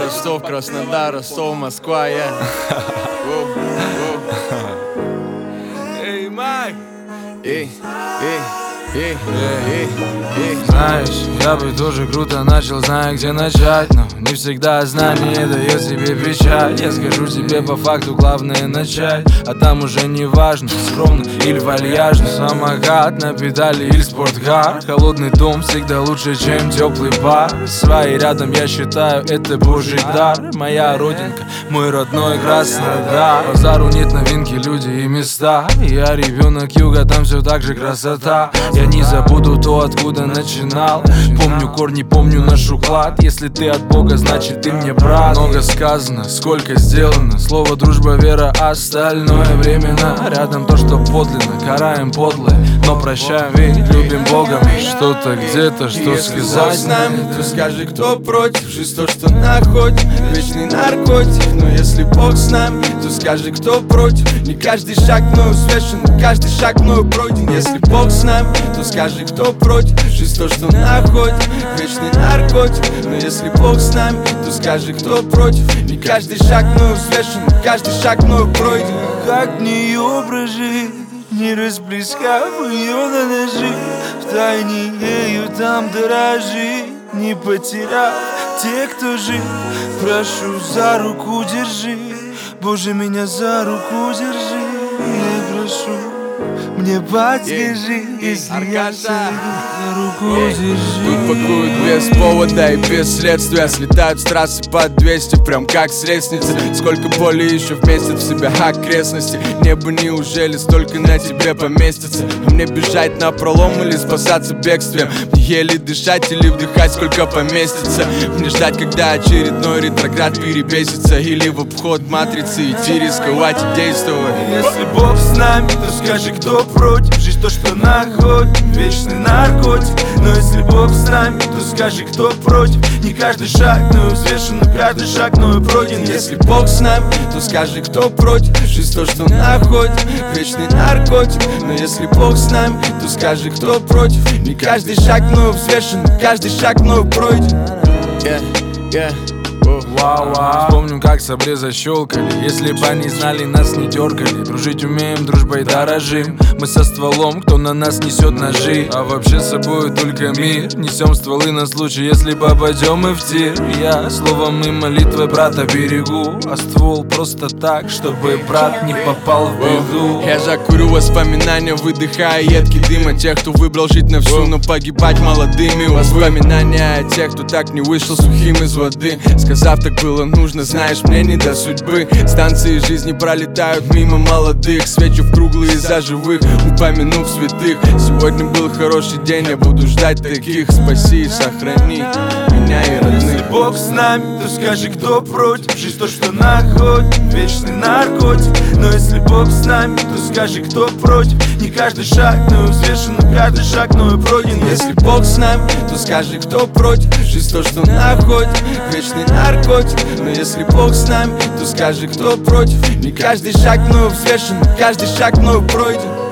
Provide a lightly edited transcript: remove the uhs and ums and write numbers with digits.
Ростов, Краснодар, Ростов, Москва, я. Эй, Майк! Знаешь, я бы тоже круто начал, зная, где начать. Но не всегда знание дает себе печать. Я скажу тебе по факту, главное начать. А там уже не важно, скромно или вальяжно. Самокат на педали или спорткар. Холодный дом всегда лучше, чем теплый бар. Свои рядом, я считаю, это божий дар. Моя родинка, мой родной Краснодар. Базару нет новинки, люди и места. Я ребенок юга, там все так же красота. Я не забуду то, откуда начинал. Помню корни, помню наш уклад. Если ты от Бога, значит ты мне брат. Много сказано, сколько сделано. Слово дружба, вера, остальное временно. Рядом то, что подлинно, караем подлое, но прощаем, ведь любим Богом. Что-то где-то, что сказать с нами, то скажи, кто против. Жизнь то, что находит, вечный наркотик. Но если Бог с нами, то скажи, кто против. Не каждый шаг мною взвешен, но каждый шаг мною пройден. Если Бог с нами, то скажи, кто против. Жизнь то, что находит, вечный наркотик. Но если Бог с нами, то скажи, кто против. Не каждый шаг мною взвешен, но каждый шаг мною пройден. Как в нее прожить, не расплескав ее на ножи. Втайне ею там дорожи, не потеряв тех, кто жив. Прошу, за руку держи, Боже, меня за руку держи. Я прошу, мне подскажи, если я за руку держи. Тут пакуют без повода и без следствия. Слетают с трассы под 200, прям как с лестницы. Сколько боли еще вместят в себя окрестности. Небо, неужели столько на тебе поместится? Мне бежать на пролом или спасаться бегством? Мне еле дышать или вдыхать, сколько поместится? Мне ждать, когда очередной ретроград перебесится. Или в обход матрицы идти, рисковать и действовать. Если Бог с нами, то скажи, кто против. Жизнь то, что находит, вечный наркотик. Но если Бог с нами, то скажи, кто против. Не каждый шаг, но взвешен, но каждый шаг, но пройден. Если Бог с нами, то скажи, кто против. Жизнь то, что находит, вечный наркотик. Но если Бог с нами, то скажи, кто против. Не каждый шаг мною взвешен, но каждый шаг мною пройден. Вау-вау. Вспомним, как с обреза щелкали. Если бы они знали, нас не дергали. Дружить умеем, дружбой дорожим. Мы со стволом, кто на нас несет ножи. А вообще с собой только мир. Несем стволы на случай, если попадем мы в тир. Я словом и молитвой брата берегу, а ствол просто так, чтобы брат не попал в беду. Я закурю воспоминания, выдыхая едкий дым. О тех, кто выбрал жить на всю, но погибать молодыми. Воспоминания о тех, кто так не вышел сухим из воды. Сказав, так было нужно, знаешь, мне не до судьбы. Станции жизни пролетают мимо молодых. Свечу в круглые за живых, упомянув святых. Сегодня был хороший день, я буду ждать таких. Спаси и сохрани меня и родных. Если Бог с нами, то скажи, кто против. Жизнь то, что находит, вечный наркотик. Но если Бог с нами, то скажи, кто против. Не каждый шаг, но взвешен, но каждый шаг, но пройден. Если Бог с нами, то скажи, кто против. Жизнь то, что находит, вечный наркотик. Но если Бог с нами, то скажи, кто против. Не каждый шаг мною взвешен, но каждый шаг мною пройден.